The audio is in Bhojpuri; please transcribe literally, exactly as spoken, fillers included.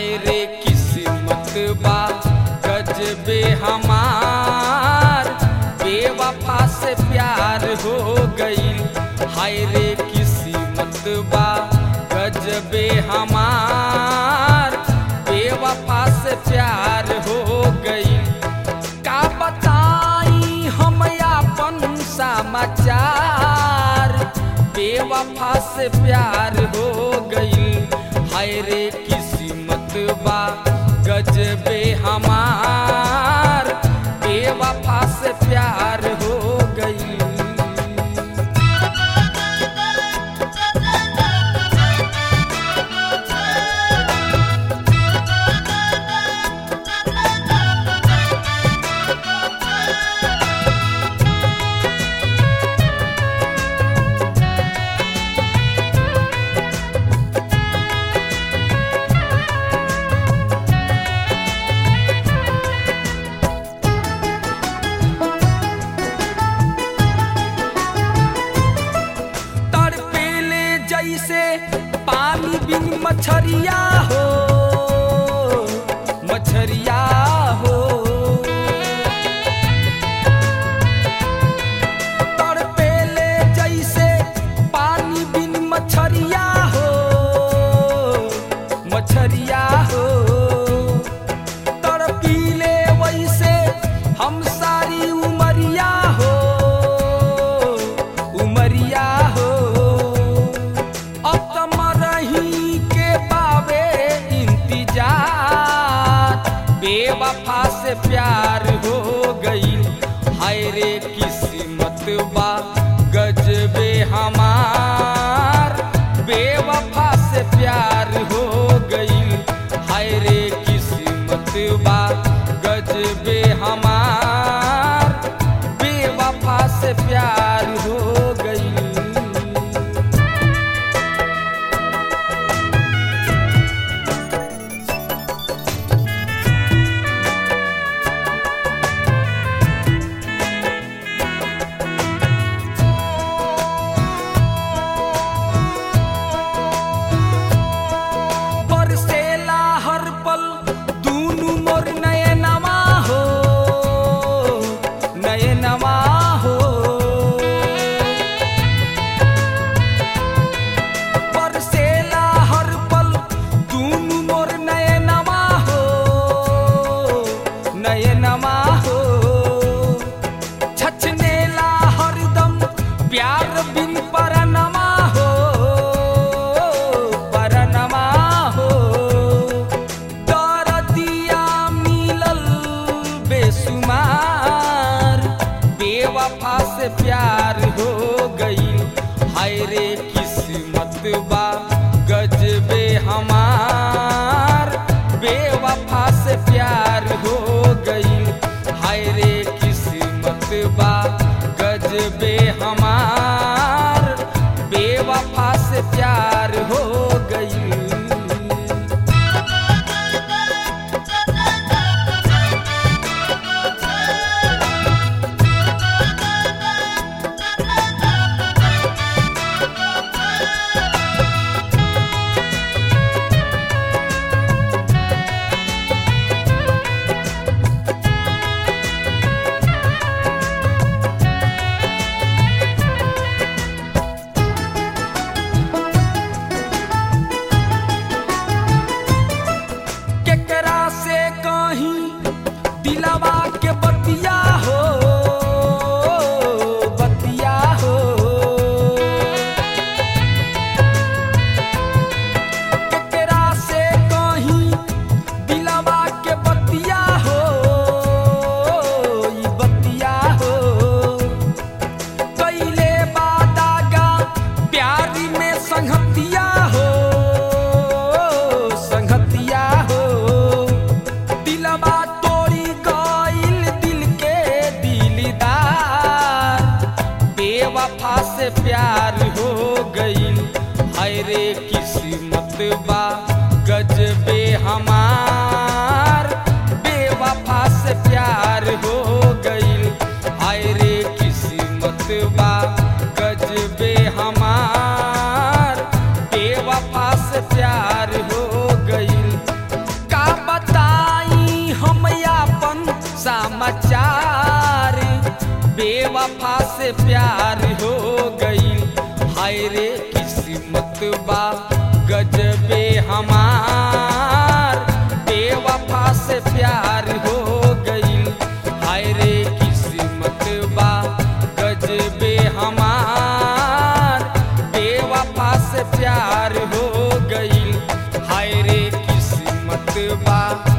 हाय रे किस्मत बा गजबे हमार, बेवफा से प्यार हो गईल। हाय रे किस्मत बा गजबे हमार, बेवफा से प्यार हो गईल। का बताई हम अपन समाचार, बेवफा से प्यार हो गईल। हाय रे किस्मत बा गजबे हमार, बेवफा से प्यार हो गईल। जैसे पानी बिन मछरिया हो, मछरिया हो, तड़पेले जैसे पानी बिन मछरिया हो, मछरिया हो, तड़पीले वैसे हम सारी उमरिया हो, उमरिया हो। बेवफा से प्यार हो गईल। हाय रे किस्मत बा गजबे हमार, बेवफा से प्यार हो गईल। हाय रे किस्मत बा गजबे हमार, बेवफा से प्यार हो गईल। बेवफा से प्यार हो गईल। हाय रे किस्मत बा गजबे हमार, बेवफा से प्यार हो गईल। हाय रे किस्मत बा गजबे हमार, बेवफा से प्यार हो गईल। बेवफा से प्यार हो गईल। हाय रे किस्मत बा गजबे हमार, बेवफा से प्यार हो गईल। हाय रे किस्मत बा गजबे हमार, बेवफा से प्यार हो गईल। समाचार, बेवफा से प्यार हो गई। हाय रे किस्मत बा गजबे हमार, बेवफा से प्यार हो गई। हाय रे किस्मत बा गजबे हमार, बेवफा से प्यार हो गई। हाय रे किस्मत बा